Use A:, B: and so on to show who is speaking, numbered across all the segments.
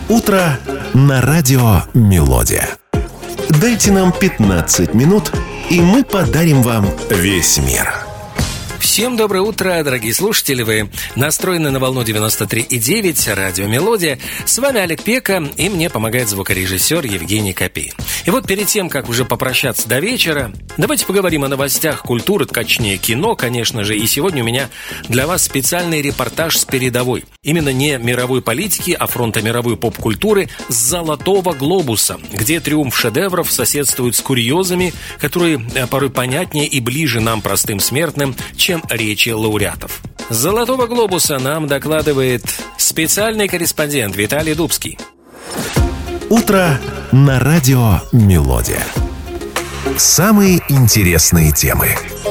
A: Утро на радио «Мелодия». Дайте нам 15 минут, и мы подарим вам весь мир.
B: Всем доброе утро, дорогие слушатели. Вы настроены на волну 93,9 радио «Мелодия». С вами Олег Пека, и мне помогает звукорежиссер Евгений Копей. И вот перед тем, как уже попрощаться до вечера, давайте поговорим о новостях культуры, точнее кино, конечно же. И сегодня у меня для вас специальный репортаж с передовой. Именно не мировой политики, а фронта мировой поп-культуры с «Золотого глобуса», где триумф шедевров соседствует с курьезами, которые порой понятнее и ближе нам, простым смертным, чем речи лауреатов. С «Золотого глобуса» нам докладывает специальный корреспондент Виталий Дубский.
A: Утро на радио «Мелодия». Самые интересные темы.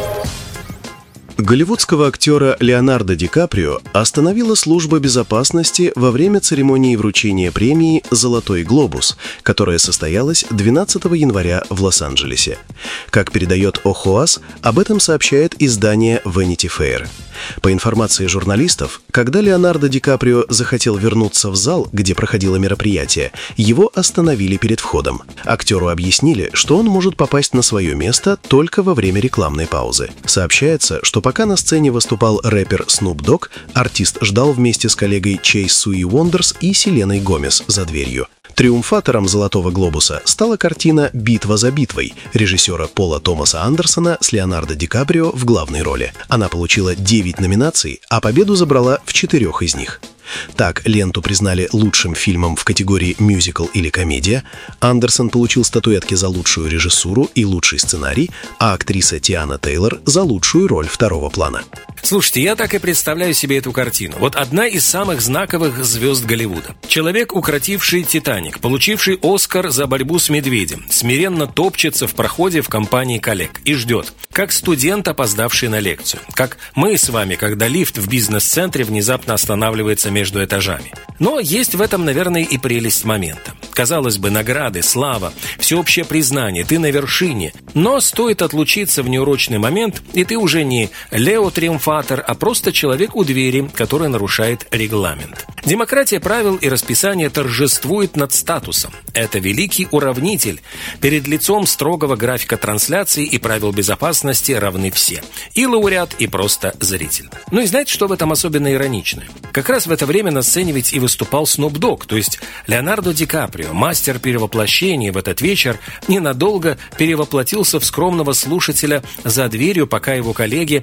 C: Голливудского актера Леонардо Ди Каприо остановила служба безопасности во время церемонии вручения премии «Золотой глобус», которая состоялась 12 января в Лос-Анджелесе. Как передает ОХОАС, об этом сообщает издание Vanity Fair. По информации журналистов, когда Леонардо Ди Каприо захотел вернуться в зал, где проходило мероприятие, его остановили перед входом. Актеру объяснили, что он может попасть на свое место только во время рекламной паузы. Сообщается, что пока на сцене выступал рэпер Snoop Dogg, артист ждал вместе с коллегой Чейз Суи Уондерс и Селеной Гомес за дверью. Триумфатором «Золотого глобуса» стала картина «Битва за битвой» режиссера Пола Томаса Андерсона с Леонардо Ди Каприо в главной роли. Она получила 9 номинаций, а победу забрала в 4 из них. Так, ленту признали лучшим фильмом в категории «мюзикл» или «комедия», Андерсон получил статуэтки за лучшую режиссуру и лучший сценарий, а актриса Тиана Тейлор за лучшую роль второго плана.
B: Слушайте, я так и представляю себе эту картину. Вот одна из самых знаковых звезд Голливуда. Человек, укротивший «Титаник», получивший «Оскар» за борьбу с медведем, смиренно топчется в проходе в компании коллег и ждет, как студент, опоздавший на лекцию. Как мы с вами, когда лифт в бизнес-центре внезапно останавливается между этажами. Но есть в этом, наверное, и прелесть момента. Казалось бы, награды, слава, всеобщее признание, ты на вершине. Но стоит отлучиться в неурочный момент, и ты уже не Лео-триумфатор, а просто человек у двери, который нарушает регламент. Демократия правил и расписания торжествует над статусом. Это великий уравнитель. Перед лицом строгого графика трансляции и правил безопасности равны все. И лауреат, и просто зритель. Ну и знаете, что в этом особенно ироничное? Как раз в это время на сцене ведь и выступал Snoop Dogg, то есть Леонардо Ди Каприо, мастер перевоплощения, в этот вечер ненадолго перевоплотился в скромного слушателя за дверью, пока его коллеги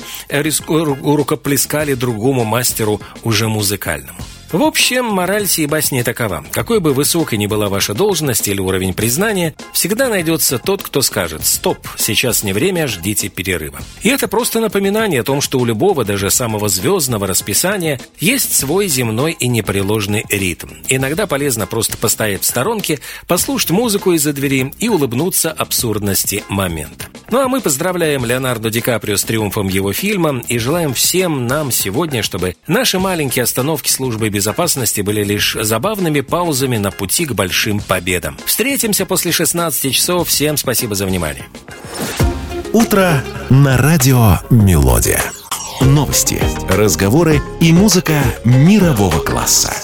B: рукоплескали другому мастеру, уже музыкальному. В общем, мораль сей басни такова. Какой бы высокой ни была ваша должность или уровень признания, всегда найдется тот, кто скажет: «Стоп, сейчас не время, ждите перерыва». И это просто напоминание о том, что у любого, даже самого звездного расписания есть свой земной и непреложный ритм. Иногда полезно просто постоять в сторонке, послушать музыку из-за двери и улыбнуться абсурдности момента. Ну а мы поздравляем Леонардо Ди Каприо с триумфом его фильма и желаем всем нам сегодня, чтобы наши маленькие остановки службы безопасности были лишь забавными паузами на пути к большим победам. Встретимся после 16 часов. Всем спасибо за внимание.
A: Утро на радио «Мелодия». Новости, разговоры и музыка мирового класса.